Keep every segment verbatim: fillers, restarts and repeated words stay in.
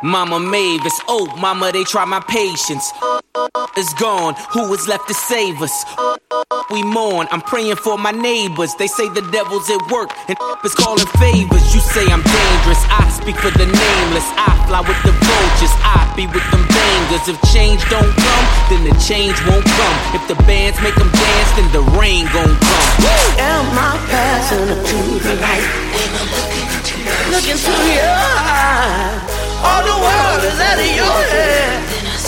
Mama Mavis, oh, mama, they try my patience. Is gone, who is left to save us? We mourn, I'm praying for my neighbors. They say the devil's at work and is calling favors. You say I'm dangerous, I speak for the nameless. I fly with the vultures, I be with them bangers. If change don't come, then the change won't come. If the bands make them dance, then the rain gon' come. Am I passing to the light? Look into your eyes. All the world is out of your head.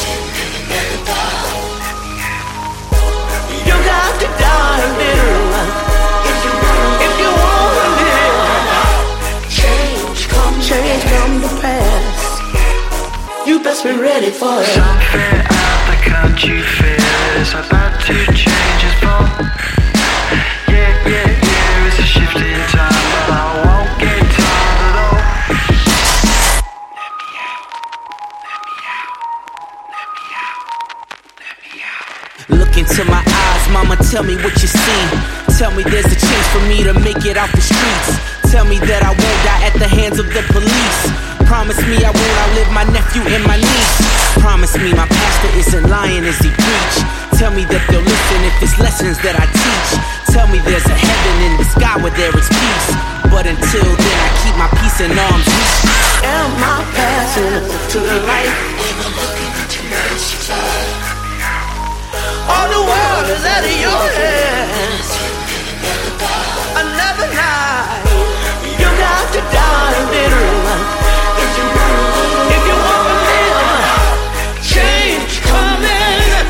You got to die, little. If you if you wanna live, change come, change come to pass. You best be ready for it. Something out there, can't you feel? It's about to change its form. Yeah, yeah, yeah. It's a shift in time, but I won't get tired at all. Look into my eyes, mama, tell me what you see. Tell me there's a chance for me to make it off the streets. Tell me that I won't die at the hands of the police. Promise me I won't outlive my nephew and my niece. Promise me my pastor isn't lying as he preach. Tell me that they'll listen if it's lessons that I teach. Tell me there's a heaven in the sky where there is peace. But until then I keep my peace in arms reach. Am I passing to the light? All the world is out of your head. Another night, you got to die, little. If you if you wanna live, change coming.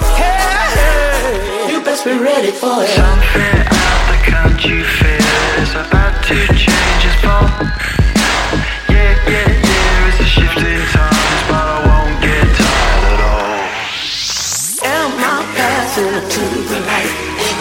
Hey, you best be ready for it. Something out there, can't you feel? It's about to change its form. Yeah, yeah, yeah. It's a shift in times, but I won't get tired at all. Am I passing to the light?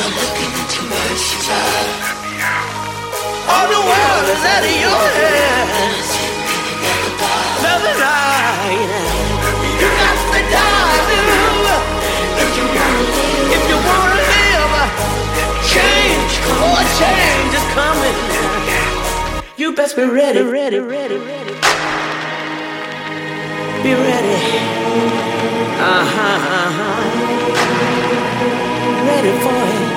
All the world is out of your head. Another night, you got to die, little. If you wanna live, if you wanna live, change, oh, change is coming. You best be ready, ready, ready, ready. Be ready. Uh huh, uh huh. Ready for it.